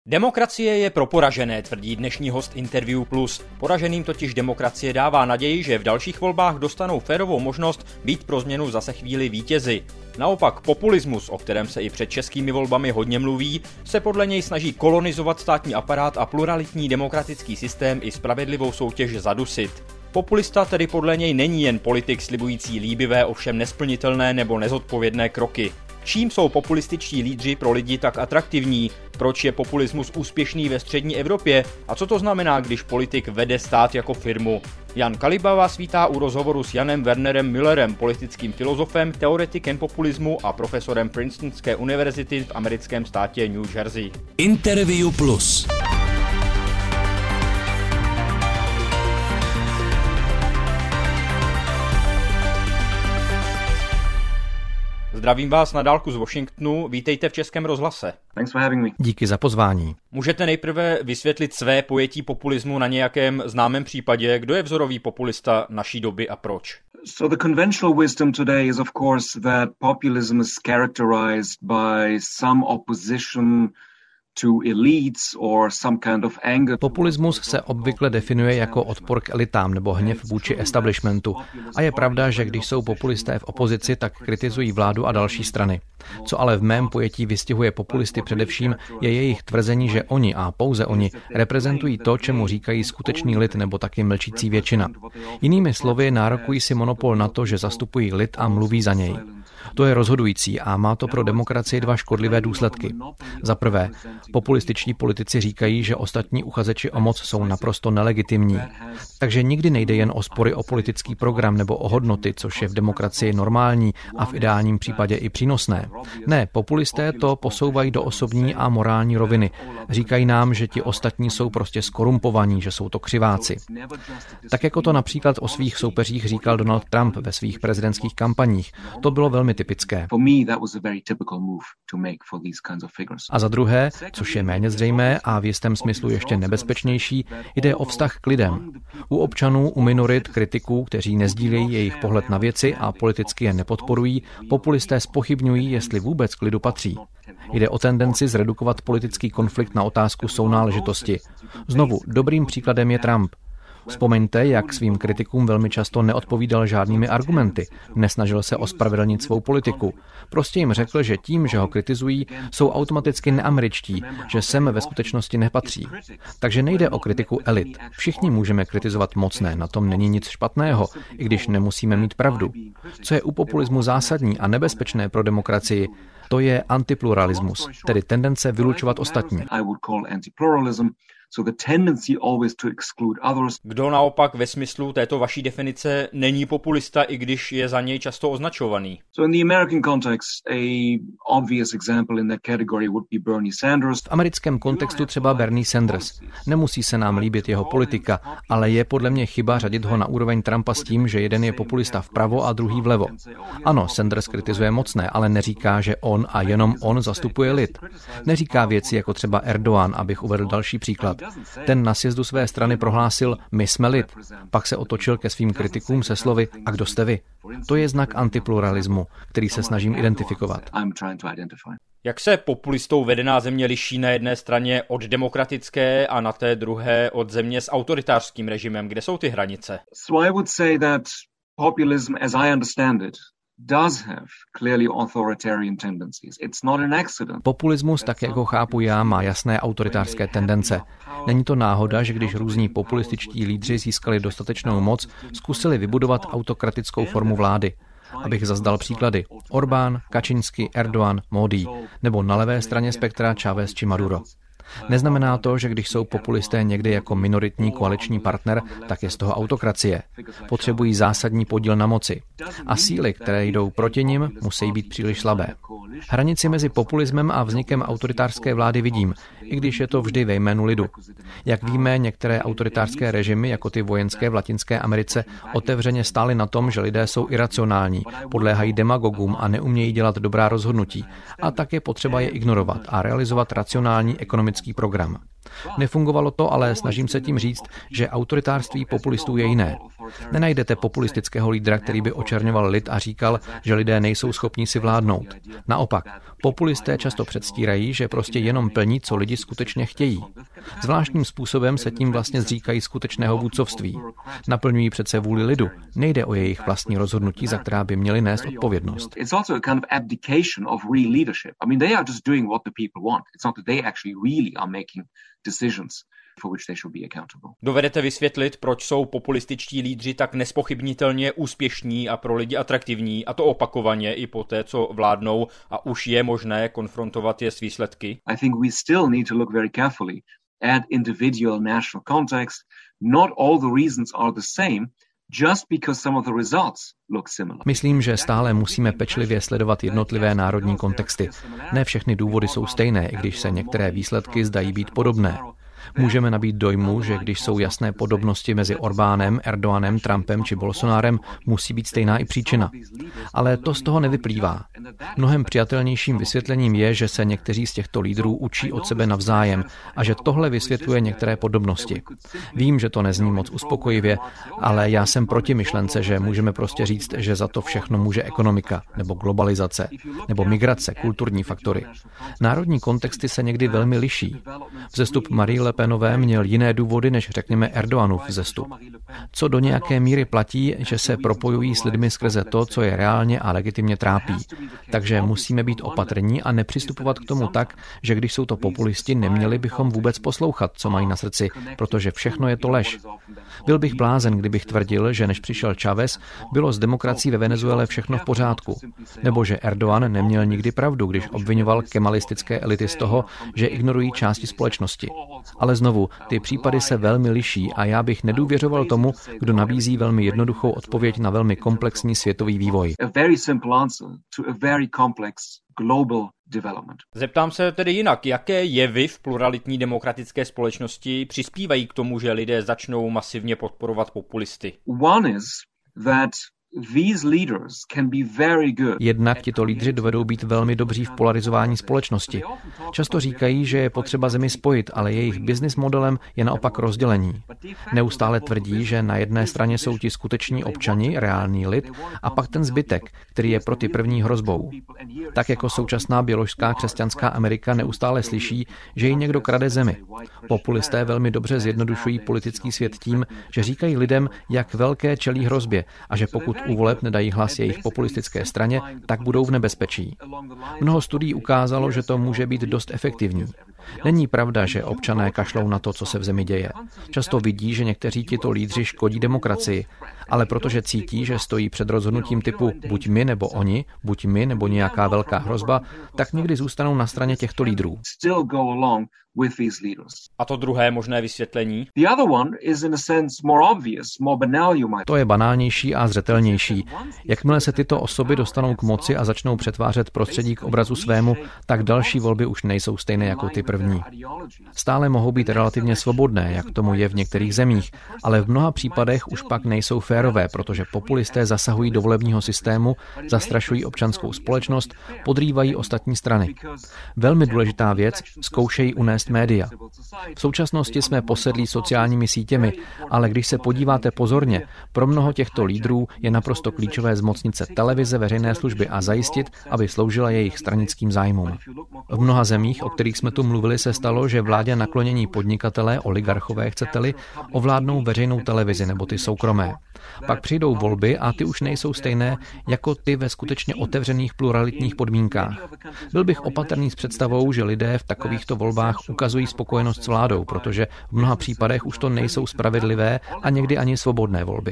Demokracie je pro poražené, tvrdí dnešní host Interview Plus. Poraženým totiž demokracie dává naději, že v dalších volbách dostanou férovou možnost být pro změnu zase chvíli vítězi. Naopak populismus, o kterém se i před českými volbami hodně mluví, se podle něj snaží kolonizovat státní aparát a pluralitní demokratický systém i spravedlivou soutěž zadusit. Populista tedy podle něj není jen politik slibující líbivé, ovšem nesplnitelné nebo nezodpovědné kroky. Čím jsou populističtí lídři pro lidi tak atraktivní? Proč je populismus úspěšný ve střední Evropě? A co to znamená, když politik vede stát jako firmu? Jan Kaliba vás vítá u rozhovoru s Janem Wernerem Müllerem, politickým filozofem, teoretikem populismu a profesorem Princetonské univerzity v americkém státě New Jersey. Interview Plus. Zdravím vás na dálku z Washingtonu, vítejte v Českém rozhlase. Thanks for having me. Díky za pozvání. Můžete nejprve vysvětlit své pojetí populismu na nějakém známém případě? Kdo je vzorový populista naší doby a proč? So the conventional wisdom today is of course that populism is characterized by some opposition to elites or some kind of anger. Populismus se obvykle definuje jako odpor k elitám nebo hněv vůči establishmentu. A je pravda, že když jsou populisté v opozici, tak kritizují vládu a další strany. Co ale v mém pojetí vystihuje populisty především, je jejich tvrzení, že oni a pouze oni reprezentují to, čemu říkají skutečný lid nebo taky mlčící většina. Jinými slovy, nárokují si monopol na to, že zastupují lid a mluví za něj. To je rozhodující a má to pro demokracii dva škodlivé důsledky. Za prvé, populističtí politici říkají, že ostatní uchazeči o moc jsou naprosto nelegitimní. Takže nikdy nejde jen o spory o politický program nebo o hodnoty, což je v demokracii normální a v ideálním případě i přínosné. Ne, populisté to posouvají do osobní a morální roviny. Říkají nám, že ti ostatní jsou prostě skorumpovaní, že jsou to křiváci. Tak jako to například o svých soupeřích říkal Donald Trump ve svých prezidentských kampaních. To bylo velmi typické. A za druhé, což je méně zřejmé a v jistém smyslu ještě nebezpečnější, jde o vztah k lidem. U občanů, u minorit, kritiků, kteří nezdílejí jejich pohled na věci a politicky je nepodporují, populisté zpochybňují, jestli vůbec k lidu patří. Jde o tendenci zredukovat politický konflikt na otázku sounáležitosti. Znovu, dobrým příkladem je Trump. Vzpomeňte, jak svým kritikům velmi často neodpovídal žádnými argumenty, nesnažil se ospravedlnit svou politiku. Prostě jim řekl, že tím, že ho kritizují, jsou automaticky neameričtí, že sem ve skutečnosti nepatří. Takže nejde o kritiku elit. Všichni můžeme kritizovat mocné, na tom není nic špatného, i když nemusíme mít pravdu. Co je u populismu zásadní a nebezpečné pro demokracii, to je antipluralismus, tedy tendence vylučovat ostatní. Kdo naopak ve smyslu této vaší definice není populista, i když je za něj často označovaný? V americkém kontextu třeba Bernie Sanders. Nemusí se nám líbit jeho politika, ale je podle mě chyba řadit ho na úroveň Trumpa s tím, že jeden je populista vpravo a druhý vlevo. Ano, Sanders kritizuje mocné, ale neříká, že on a jenom on zastupuje lid. Neříká věci jako třeba Erdogan, abych uvedl další příklad. Ten na sjezdu své strany prohlásil, my jsme lid. Pak se otočil ke svým kritikům se slovy, a kdo jste vy? To je znak antipluralismu, který se snažím identifikovat. Jak se populistou vedená země liší na jedné straně od demokratické a na té druhé od země s autoritářským režimem? Kde jsou ty hranice? So I would say that populism, as I understand it, does have clearly authoritarian tendencies. It's not an accident. Populismus, tak jak ho chápu já, má jasné autoritářské tendence. Není to náhoda, že když různí populističtí lídři získali dostatečnou moc, zkusili vybudovat autokratickou formu vlády. Abych zazdal příklady. Orbán, Kačinski, Erdogan, Módi, nebo na levé straně spektra Chávez či Maduro. Neznamená to, že když jsou populisté někdy jako minoritní koaliční partner, tak je z toho autokracie. Potřebují zásadní podíl na moci. A síly, které jdou proti nim, musí být příliš slabé. Hranici mezi populismem a vznikem autoritářské vlády vidím, i když je to vždy ve jménu lidu. Jak víme, některé autoritářské režimy, jako ty vojenské v Latinské Americe, otevřeně stály na tom, že lidé jsou iracionální, podléhají demagogům a neumějí dělat dobrá rozhodnutí. A tak je potřeba je ignorovat a realizovat racionální ekonomický program. Nefungovalo to, ale snažím se tím říct, že autoritářství populistů je jiné. Nenajdete populistického lídra, který by očerňoval lid a říkal, že lidé nejsou schopní si vládnout. Naopak, populisté často předstírají, že prostě jenom plní, co lidi skutečně chtějí. Zvláštním způsobem se tím vlastně zříkají skutečného vůdcovství. Naplňují přece vůli lidu. Nejde o jejich vlastní rozhodnutí, za která by měli nést odpovědnost. Dovedete vysvětlit, proč jsou populističtí lídři tak nespochybnitelně úspěšní a pro lidi atraktivní, a to opakovaně i poté, co vládnou, a už je možné konfrontovat je s výsledky? I think we still need to look very carefully at individual national context. Not all the reasons are the same. Just because some of the results look similar. Myslím, že stále musíme pečlivě sledovat jednotlivé národní kontexty. Ne všechny důvody jsou stejné, i když se některé výsledky zdají být podobné. Můžeme nabít dojmu, že když jsou jasné podobnosti mezi Orbánem, Erdoganem, Trumpem či Bolsonárem, musí být stejná i příčina. Ale to z toho nevyplývá. Mnohem přijatelnějším vysvětlením je, že se někteří z těchto lídrů učí od sebe navzájem a že tohle vysvětluje některé podobnosti. Vím, že to nezní moc uspokojivě, ale já jsem proti myšlence, že můžeme prostě říct, že za to všechno může ekonomika, nebo globalizace, nebo migrace, kulturní faktory. Národní kontexty se někdy velmi liší. Vzestup Marie Le Penové měl jiné důvody, než řekněme Erdoganův vzestup. Co do nějaké míry platí, že se propojují s lidmi skrze to, co je reálně a legitimně trápí. Takže musíme být opatrní a nepřistupovat k tomu tak, že když jsou to populisti, neměli bychom vůbec poslouchat, co mají na srdci, protože všechno je to lež. Byl bych blázen, kdybych tvrdil, že než přišel Chávez, bylo s demokracií ve Venezuele všechno v pořádku. Nebo že Erdogan neměl nikdy pravdu, když obvinoval kemalistické elity z toho, že ignorují části společnosti. Ale znovu, ty případy se velmi liší a já bych nedůvěřoval tomu, kdo nabízí velmi jednoduchou odpověď na velmi komplexní světový vývoj. Zeptám se tedy jinak, jaké jevy v pluralitní demokratické společnosti přispívají k tomu, že lidé začnou masivně podporovat populisty? Jednak tito lídři dovedou být velmi dobří v polarizování společnosti. Často říkají, že je potřeba zemi spojit, ale jejich business modelem je naopak rozdělení. Neustále tvrdí, že na jedné straně jsou ti skuteční občani, reálný lid, a pak ten zbytek, který je pro ty první hrozbou. Tak jako současná běložská křesťanská Amerika neustále slyší, že jí někdo krade zemi. Populisté velmi dobře zjednodušují politický svět tím, že říkají lidem, jak velké čelí hrozbě a že pokud u voleb nedají hlas jejich populistické straně, tak budou v nebezpečí. Mnoho studií ukázalo, že to může být dost efektivní. Není pravda, že občané kašlou na to, co se v zemi děje. Často vidí, že někteří tito lídři škodí demokracii, ale protože cítí, že stojí před rozhodnutím typu buď my nebo oni, buď my nebo nějaká velká hrozba, tak někdy zůstanou na straně těchto lídrů. A to druhé možné vysvětlení? To je banálnější a zřetelnější. Jakmile se tyto osoby dostanou k moci a začnou přetvářet prostředí k obrazu svému, tak další volby už nejsou stejné jako ty první. Stále mohou být relativně svobodné, jak tomu je v některých zemích, ale v mnoha případech už pak nejsou férové, protože populisté zasahují do volebního systému, zastrašují občanskou společnost, podrývají ostatní strany. Velmi důležitá věc, zkoušejí unést média. V současnosti jsme posedlí sociálními sítěmi, ale když se podíváte pozorně, pro mnoho těchto lídrů je naprosto klíčové zmocnit se televize veřejné služby a zajistit, aby sloužila jejich stranickým zájmům. V mnoha zemích, o kterých jsme tu mluvili, se stalo, že vládě naklonění podnikatelé, oligarchové chcete-li, ovládnou veřejnou televizi nebo ty soukromé. Pak přijdou volby a ty už nejsou stejné jako ty ve skutečně otevřených pluralitních podmínkách. Byl bych opatrný s představou, že lidé v takovýchto volbách ukazují spokojenost s vládou, protože v mnoha případech už to nejsou spravedlivé a někdy ani svobodné volby.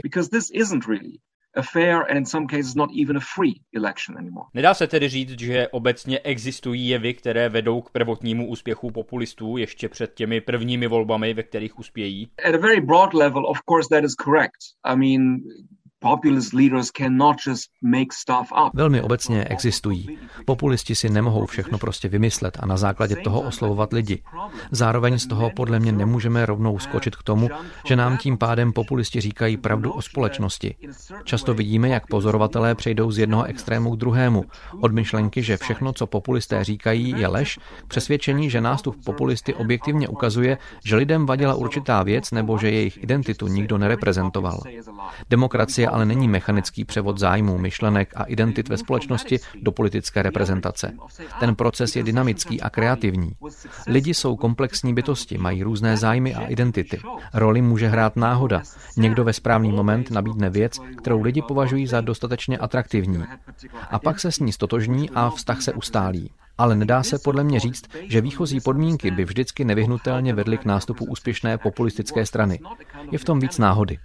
Nedá se tedy říct, že obecně existují jevy, které vedou k prvotnímu úspěchu populistů ještě před těmi prvními volbami, ve kterých uspějí? At a very broad level, of course, that is correct. I mean, Populist leaders cannot just make stuff up. Velmi obecně existují. Populisti si nemohou všechno prostě vymyslet a na základě toho oslovovat lidi. Zároveň z toho podle mě nemůžeme rovnou skočit k tomu, že nám tím pádem populisti říkají pravdu o společnosti. Často vidíme, jak pozorovatelé přejdou z jednoho extrému k druhému. Od myšlenky, že všechno, co populisté říkají, je lež, k přesvědčení, že nástup populisty objektivně ukazuje, že lidem vadila určitá věc nebo že jejich identitu nikdo nereprezentoval. Demokracie ale není mechanický převod zájmů, myšlenek a identit ve společnosti do politické reprezentace. Ten proces je dynamický a kreativní. Lidi jsou komplexní bytosti, mají různé zájmy a identity. Roli může hrát náhoda. Někdo ve správný moment nabídne věc, kterou lidi považují za dostatečně atraktivní. A pak se s ní stotožní a vztah se ustálí. Ale nedá se podle mě říct, že výchozí podmínky by vždycky nevyhnutelně vedly k nástupu úspěšné populistické strany. Je v tom víc náhody.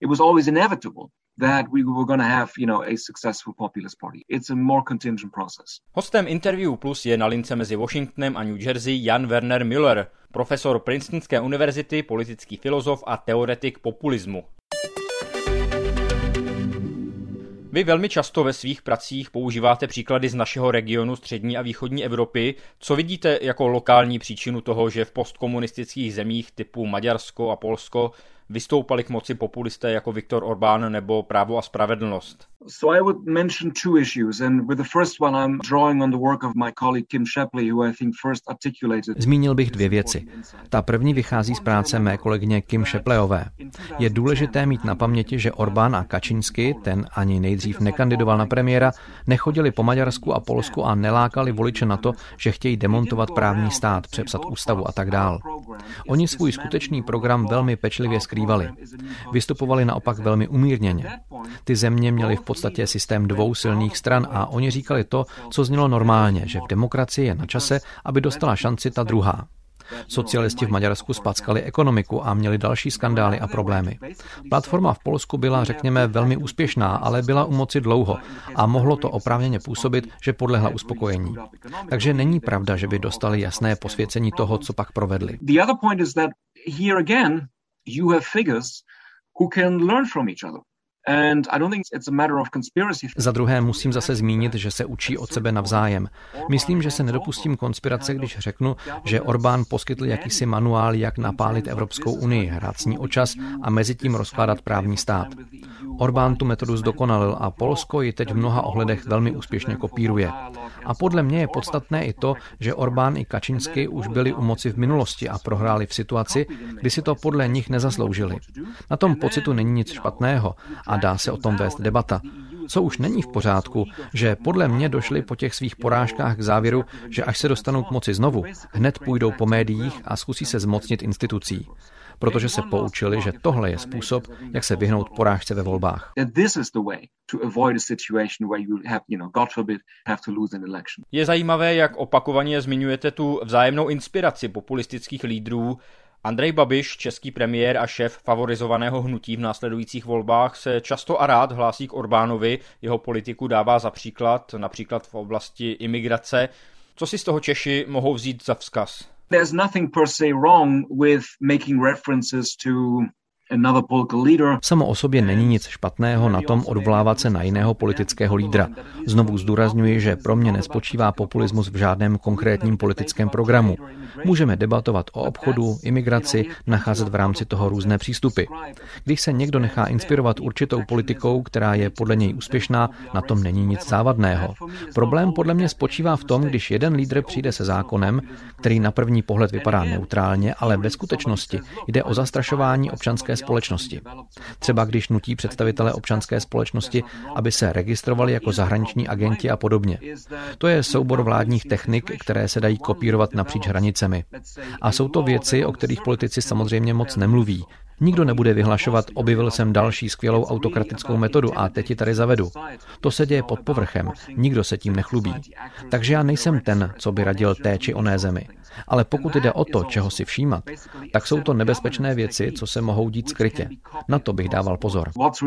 Hostem Interview Plus je na lince mezi Washingtonem a New Jersey Jan Werner Müller, profesor Princetonské univerzity, politický filozof a teoretik populismu. Vy velmi často ve svých pracích používáte příklady z našeho regionu střední a východní Evropy. Co vidíte jako lokální příčinu toho, že v postkomunistických zemích typu Maďarsko a Polsko vystoupali k moci populisté jako Viktor Orbán nebo Právo a spravedlnost? So I would mention two issues, and with the first one I'm drawing on the work of my colleague Kim Shapley, who I think first articulated. Zmínil bych dvě věci. Ta první vychází z práce mé kolegyně Kim Shapleyové. Je důležité mít na paměti, že Orbán a Kaczyński, ten ani nejdřív nekandidoval na premiéra, nechodili po Maďarsku a Polsku a nelákali voliče na to, že chtějí demontovat právní stát, přepsat ústavu a tak dál. Oni svůj skutečný program velmi pečlivě skrývali. Vystupovali naopak velmi umírněně. Ty země měly v podstatě systém dvou silných stran a oni říkali to, co znělo normálně, že v demokracii je na čase, aby dostala šanci ta druhá. Socialisti v Maďarsku spackali ekonomiku a měli další skandály a problémy. Platforma v Polsku byla, řekněme, velmi úspěšná, ale byla u moci dlouho a mohlo to oprávněně působit, že podlehla uspokojení. Takže není pravda, že by dostali jasné posvěcení toho, co pak provedli. Za druhé musím zase zmínit, že se učí od sebe navzájem. Myslím, že se nedopustím konspirace, když řeknu, že Orbán poskytl jakýsi manuál, jak napálit Evropskou unii, hrát s ní o čas a mezi tím rozkládat právní stát. Orbán tu metodu zdokonalil a Polsko ji teď v mnoha ohledech velmi úspěšně kopíruje. A podle mě je podstatné i to, že Orbán i Kaczyński už byli u moci v minulosti a prohráli v situaci, kdy si to podle nich nezasloužili. Na tom pocitu není nic špatného a dá se o tom vést debata. Co už není v pořádku, že podle mě došli po těch svých porážkách k závěru, že až se dostanou k moci znovu, hned půjdou po médiích a zkusí se zmocnit institucí. Protože se poučili, že tohle je způsob, jak se vyhnout porážce ve volbách. Je zajímavé, jak opakovaně zmiňujete tu vzájemnou inspiraci populistických lídrů. Andrej Babiš, český premiér a šéf favorizovaného hnutí v následujících volbách, se často a rád hlásí k Orbánovi, jeho politiku dává za příklad, například v oblasti imigrace. Co si z toho Češi mohou vzít za vzkaz? There's nothing per se wrong with making references to another political leader. Samo o sobě není nic špatného na tom odvolávat se na jiného politického lídra. Znovu zdůrazňuji, že pro mě nespočívá populismus v žádném konkrétním politickém programu. Můžeme debatovat o obchodu, imigraci, nacházet v rámci toho různé přístupy. Když se někdo nechá inspirovat určitou politikou, která je podle něj úspěšná, na tom není nic závadného. Problém podle mě spočívá v tom, když jeden lídr přijde se zákonem, který na první pohled vypadá neutrálně, ale ve skutečnosti jde o zastrašování občanské společnosti. Třeba když nutí představitele občanské společnosti, aby se registrovali jako zahraniční agenti a podobně. To je soubor vládních technik, které se dají kopírovat napříč hranicemi. A jsou to věci, o kterých politici samozřejmě moc nemluví. Nikdo nebude vyhlašovat, objevil jsem další skvělou autokratickou metodu a teď ji tady zavedu. To se děje pod povrchem, nikdo se tím nechlubí. Takže já nejsem ten, co by radil té či oné zemi. Ale pokud jde o to, čeho si všímat, tak jsou to nebezpečné věci, co se mohou dít skrytě. Na to bych dával pozor.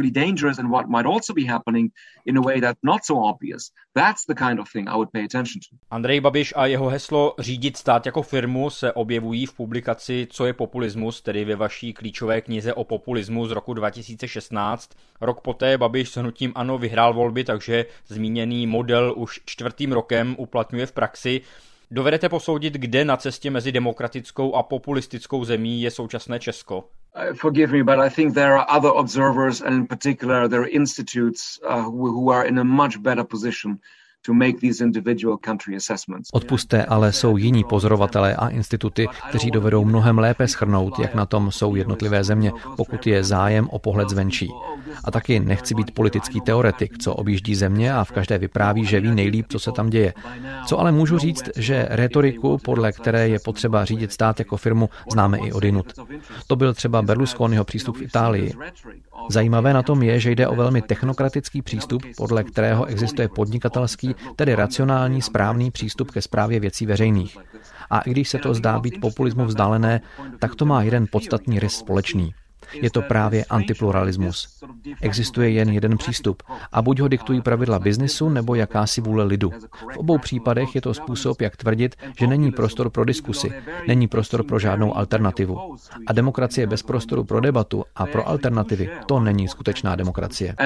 Andrej Babiš a jeho heslo řídit stát jako firmu se objevují v publikaci Co je populismus, tedy ve vaší klíčové knize o populismu z roku 2016. Rok poté Babiš s hnutím ANO vyhrál volby, takže zmíněný model už 4. rokem uplatňuje v praxi. Dovedete posoudit, kde na cestě mezi demokratickou a populistickou zemí je současné Česko? Forgive me, but I think there are other observers, and in particular there are institutes who are in a much better position to make these individual country assessments. Odpusťte, ale jsou jiní pozorovatelé a instituty, kteří dovedou mnohem lépe shrnout, jak na tom jsou jednotlivé země, pokud je zájem o pohled zvenčí. A taky nechci být politický teoretik, co objíždí země a v každé vypráví, že ví nejlíp, co se tam děje. Co ale můžu říct, že rétoriku, podle které je potřeba řídit stát jako firmu, známe i odinut. To byl třeba Berlusconiho přístup v Itálii. Zajímavé na tom je, že jde o velmi technokratický přístup, podle kterého existuje podnikatelský, tedy racionální, správný přístup ke správě věcí veřejných. A i když se to zdá být populismu vzdálené, tak to má jeden podstatný rys společný. Je to právě antipluralismus. Existuje jen jeden přístup a buď ho diktují pravidla biznisu nebo jakási vůle lidu. V obou případech je to způsob, jak tvrdit, že není prostor pro diskusi, není prostor pro žádnou alternativu. A demokracie bez prostoru pro debatu a pro alternativy, to není skutečná demokracie.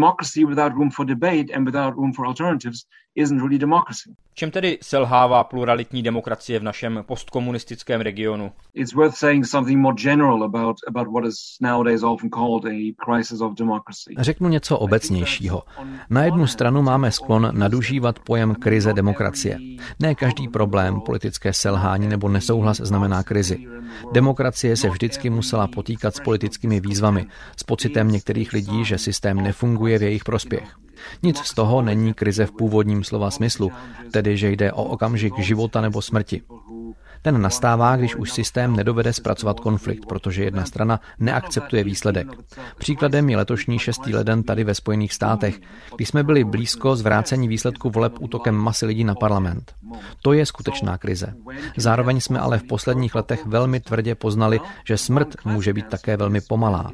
V čem tedy selhává pluralitní demokracie v našem postkomunistickém regionu? It's worth saying something more general about what is nowadays often called a crisis of democracy. Řeknu něco obecnějšího. Na jednu stranu máme sklon nadužívat pojem krize demokracie. Ne každý problém, politické selhání nebo nesouhlas znamená krizi. Demokracie se vždycky musela potýkat s politickými výzvami, s pocitem některých lidí, že systém nefunguje v jejich prospěch. Nic z toho není krize v původním slova smyslu, tedy že jde o okamžik života nebo smrti. Ten nastává, když už systém nedovede zpracovat konflikt, protože jedna strana neakceptuje výsledek. Příkladem je letošní 6. leden tady ve Spojených státech, kdy jsme byli blízko zvrácení výsledku voleb útokem masy lidí na parlament. To je skutečná krize. Zároveň jsme ale v posledních letech velmi tvrdě poznali, že smrt může být také velmi pomalá.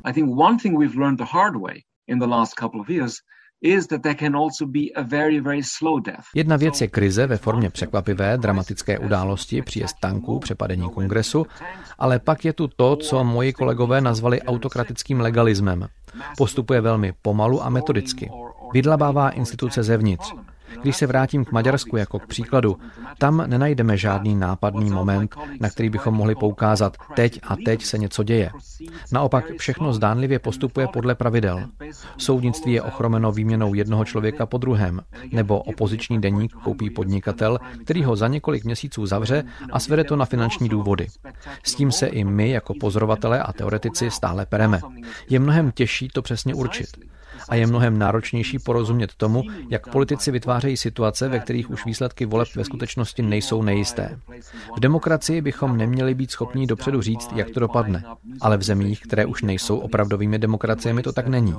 Jedna věc je krize ve formě překvapivé, dramatické události, příjezd tanků, přepadení kongresu, ale pak je tu to, co moji kolegové nazvali autokratickým legalismem. Postupuje velmi pomalu a metodicky. Vydlabává instituce zevnitř. Když se vrátím k Maďarsku jako k příkladu, tam nenajdeme žádný nápadný moment, na který bychom mohli poukázat teď a teď se něco děje. Naopak všechno zdánlivě postupuje podle pravidel. Soudnictví je ochromeno výměnou jednoho člověka po druhém, nebo opoziční deník koupí podnikatel, který ho za několik měsíců zavře a svede to na finanční důvody. S tím se i my jako pozorovatelé a teoretici stále pereme. Je mnohem těžší to přesně určit. A je mnohem náročnější porozumět tomu, jak politici vytvářejí situace, ve kterých už výsledky voleb ve skutečnosti nejsou nejisté. V demokracii bychom neměli být schopni dopředu říct, jak to dopadne. Ale v zemích, které už nejsou opravdovými demokraciemi, to tak není.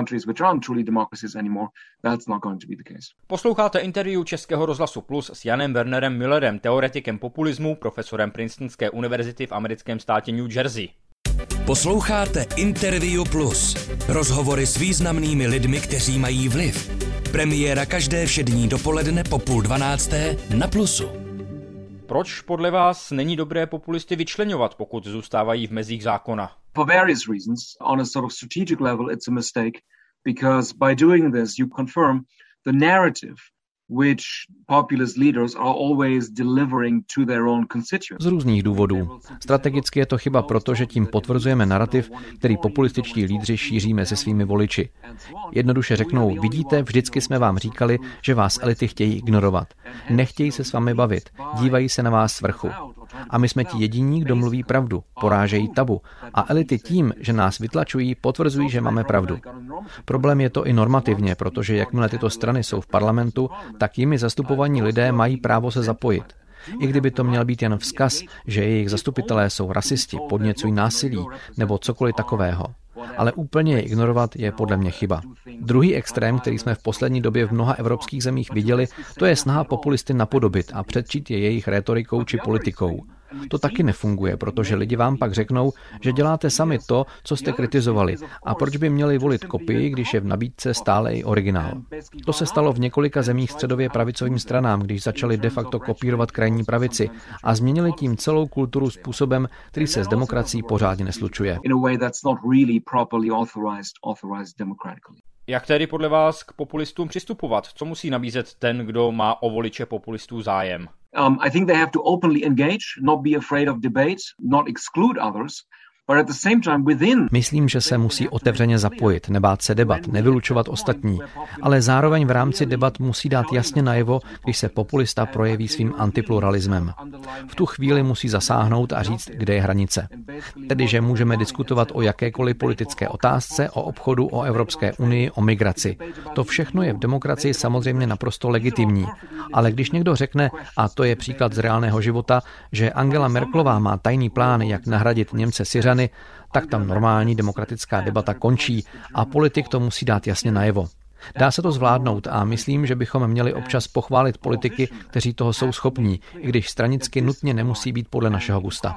Posloucháte interview Českého rozhlasu Plus s Janem Wernerem Müllerem, teoretikem populismu, profesorem Princetonské univerzity v americkém státě New Jersey. Posloucháte Interview Plus. Rozhovory s významnými lidmi, kteří mají vliv. Premiéra každé všední dopoledne po 11:30 na Plusu. Proč podle vás není dobré populisty vyčleňovat, pokud zůstávají v mezích zákona? For various reasons, on a sort of strategic level, it's a mistake, because by doing this, you confirm the narrative which populist leaders are always delivering to their own constituents. Z různých důvodů. Strategicky je to chyba proto, že tím potvrzujeme narrativ, který populističtí lídři šíří mezi svými voliči. Jednoduše řeknou, vidíte, vždycky jsme vám říkali, že vás elity chtějí ignorovat. Nechtějí se s vámi bavit, dívají se na vás z vrchu. A my jsme ti jediní, kdo mluví pravdu, porážejí tabu. A elity tím, že nás vytlačují, potvrzují, že máme pravdu. Problém je to i normativně, protože jakmile tyto strany jsou v parlamentu, tak jimi zastupovaní lidé mají právo se zapojit. I kdyby to měl být jen vzkaz, že jejich zastupitelé jsou rasisti, podněcují násilí nebo cokoliv takového. Ale úplně je ignorovat je podle mě chyba. Druhý extrém, který jsme v poslední době v mnoha evropských zemích viděli, to je snaha populisty napodobit a předčít je jejich rétorikou či politikou. To taky nefunguje, protože lidi vám pak řeknou, že děláte sami to, co jste kritizovali, a proč by měli volit kopii, když je v nabídce stále i originál. To se stalo v několika zemích středově pravicovým stranám, když začali de facto kopírovat krajní pravici a změnili tím celou kulturu způsobem, který se s demokracií pořádně neslučuje. Jak tedy podle vás k populistům přistupovat? Co musí nabízet ten, kdo má o voliče populistů zájem? I think they have to openly engage, not be afraid of debate, not exclude others. Myslím, že se musí otevřeně zapojit, nebát se debat, nevylučovat ostatní, ale zároveň v rámci debat musí dát jasně najevo, když se populista projeví svým antipluralismem. V tu chvíli musí zasáhnout a říct, kde je hranice. Tedy, že můžeme diskutovat o jakékoliv politické otázce, o obchodu, o Evropské unii, o migraci. To všechno je v demokracii samozřejmě naprosto legitimní. Ale když někdo řekne, a to je příklad z reálného života, že Angela Merkelová má tajný plán, jak nahradit Němce Syřany, tak tam normální demokratická debata končí a politik to musí dát jasně najevo. Dá se to zvládnout a myslím, že bychom měli občas pochválit politiky, kteří toho jsou schopní, i když stranicky nutně nemusí být podle našeho gusta.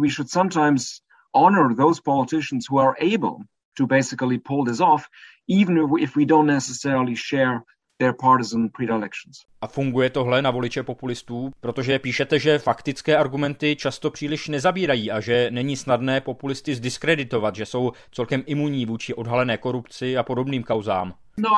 A funguje tohle na voliče populistů? Protože píšete, že faktické argumenty často příliš nezabírají a že není snadné populisty zdiskreditovat, že jsou celkem imunní vůči odhalené korupci a podobným kauzám.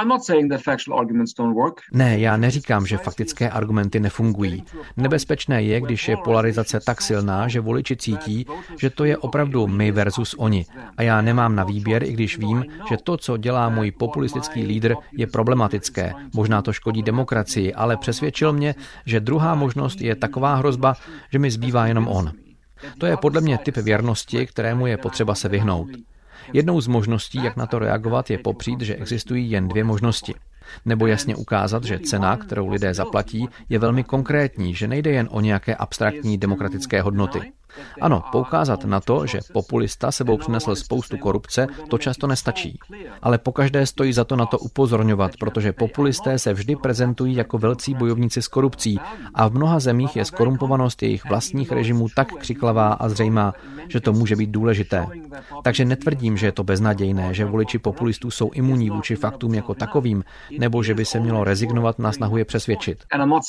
Ne, já neříkám, že faktické argumenty nefungují. Nebezpečné je, když je polarizace tak silná, že voliči cítí, že to je opravdu my versus oni. A já nemám na výběr, i když vím, že to, co dělá můj populistický lídr, je problematické. Možná to škodí demokracii, ale přesvědčil mě, že druhá možnost je taková hrozba, že mi zbývá jenom on. To je podle mě typ věrnosti, kterému je potřeba se vyhnout. Jednou z možností, jak na to reagovat, je popřít, že existují jen dvě možnosti. Nebo jasně ukázat, že cena, kterou lidé zaplatí, je velmi konkrétní, že nejde jen o nějaké abstraktní demokratické hodnoty. Ano, poukázat na to, že populista sebou přinesl spoustu korupce, to často nestačí. Ale pokaždé stojí za to na to upozorňovat, protože populisté se vždy prezentují jako velcí bojovníci s korupcí a v mnoha zemích je skorumpovanost jejich vlastních režimů tak křiklavá a zřejmá, že to může být důležité. Takže netvrdím, že je to beznadějné, že voliči populistů jsou imunní vůči faktům jako takovým, nebo že by se mělo rezignovat na snahu je přesvědčit.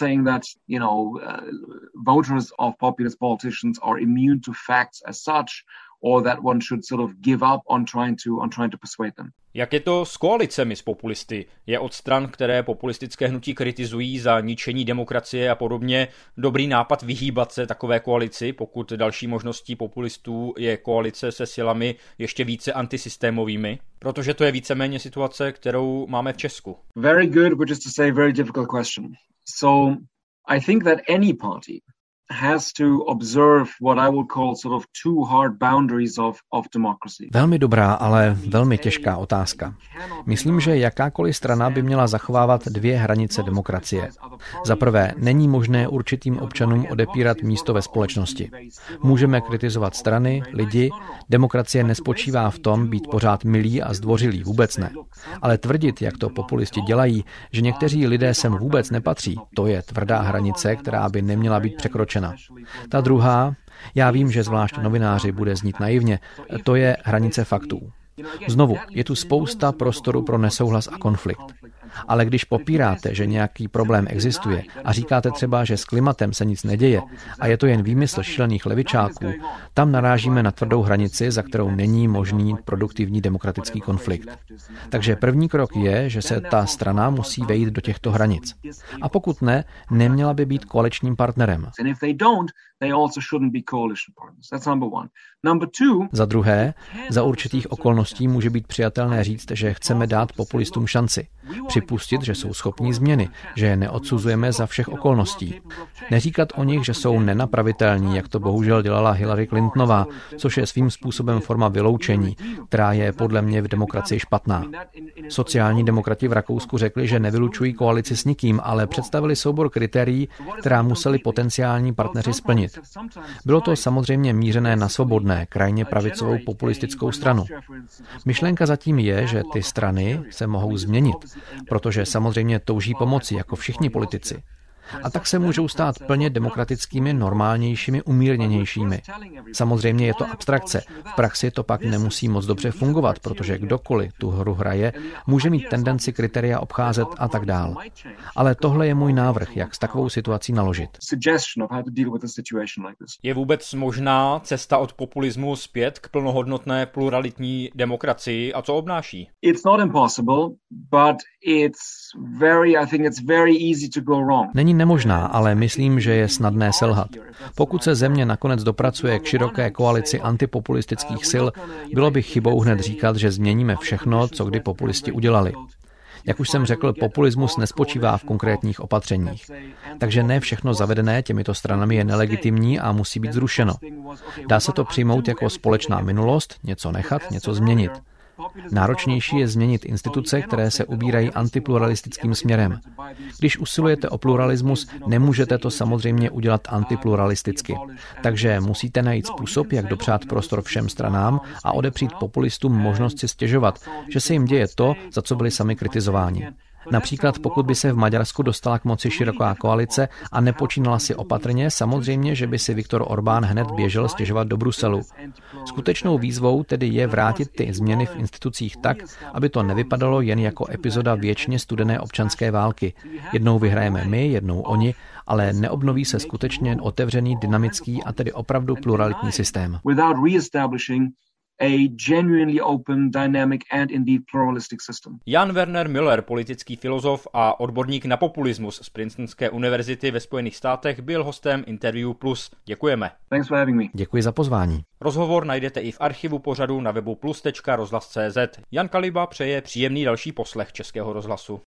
Immune to facts as such, or that one should sort of give up on trying to persuade them. Jak je to s koalicemi s populisty? Je od stran, které populistické hnutí kritizují za ničení demokracie a podobně, dobrý nápad vyhýbat se takové koalici, pokud další možností populistů je koalice se silami ještě více antisystémovými? Protože to je víceméně situace, kterou máme v Česku. Very good, which is to say very difficult question. So I think that any party has to observe what I will call sort of two hard boundaries of democracy. Velmi dobrá, ale velmi těžká otázka. Myslím, že jakákoliv strana by měla zachovávat dvě hranice demokracie. Za prvé, není možné určitým občanům odepírat místo ve společnosti. Můžeme kritizovat strany, lidi, demokracie nespočívá v tom být pořád milí a zdvořilí, vůbec ne. Ale tvrdit, jak to populisti dělají, že někteří lidé sem vůbec nepatří, to je tvrdá hranice, která by neměla být překročena. Ta druhá, já vím, že zvlášť novináři bude znít naivně, to je hranice faktů. Znovu, je tu spousta prostoru pro nesouhlas a konflikt. Ale když popíráte, že nějaký problém existuje a říkáte třeba, že s klimatem se nic neděje a je to jen výmysl šílených levičáků, tam narážíme na tvrdou hranici, za kterou není možný produktivní demokratický konflikt. Takže první krok je, že se ta strana musí vejít do těchto hranic. A pokud ne, neměla by být koaličním partnerem. Za druhé, za určitých okolností může být přijatelné říct, že chceme dát populistům šanci. Připustit, že jsou schopní změny, že je neodsuzujeme za všech okolností. Neříkat o nich, že jsou nenapravitelní, jak to bohužel dělala Hillary Clintonová, což je svým způsobem forma vyloučení, která je podle mě v demokracii špatná. Sociální demokrati v Rakousku řekli, že nevylučují koalici s nikým, ale představili soubor kritérií, která museli potenciální partneři splnit. Bylo to samozřejmě mířené na svobodné, krajně pravicovou populistickou stranu. Myšlenka zatím je, že ty strany se mohou změnit, protože samozřejmě touží pomoci, jako všichni politici. A tak se můžou stát plně demokratickými, normálnějšími, umírněnějšími. Samozřejmě je to abstrakce. V praxi to pak nemusí moc dobře fungovat, protože kdokoliv tu hru hraje, může mít tendenci kritéria obcházet a tak dál. Ale tohle je můj návrh, jak s takovou situací naložit. Je vůbec možná cesta od populismu zpět k plnohodnotné pluralitní demokracii a co obnáší? Není nemožná, ale myslím, že je snadné selhat. Pokud se země nakonec dopracuje k široké koalici antipopulistických sil, bylo by chybou hned říkat, že změníme všechno, co kdy populisti udělali. Jak už jsem řekl, populismus nespočívá v konkrétních opatřeních. Takže ne všechno zavedené těmito stranami je nelegitimní a musí být zrušeno. Dá se to přijmout jako společná minulost, něco nechat, něco změnit. Náročnější je změnit instituce, které se ubírají antipluralistickým směrem. Když usilujete o pluralismus, nemůžete to samozřejmě udělat antipluralisticky. Takže musíte najít způsob, jak dopřát prostor všem stranám a odepřít populistům možnost si stěžovat, že se jim děje to, za co byli sami kritizováni. Například pokud by se v Maďarsku dostala k moci široká koalice a nepočínala si opatrně, samozřejmě, že by si Viktor Orbán hned běžel stěžovat do Bruselu. Skutečnou výzvou tedy je vrátit ty změny v institucích tak, aby to nevypadalo jen jako epizoda věčně studené občanské války. Jednou vyhrajeme my, jednou oni, ale neobnoví se skutečně otevřený, dynamický a tedy opravdu pluralitní systém. A genuinely open, dynamic and indeed pluralistic system. Jan Werner Müller, politický filozof a odborník na populismus z Princetonské univerzity ve Spojených státech, byl hostem Interview Plus. Děkujeme. Thanks for having me. Děkuji za pozvání. Rozhovor najdete i v archivu pořadu na webu plus.rozhlas.cz. Jan Kaliba přeje příjemný další poslech Českého rozhlasu.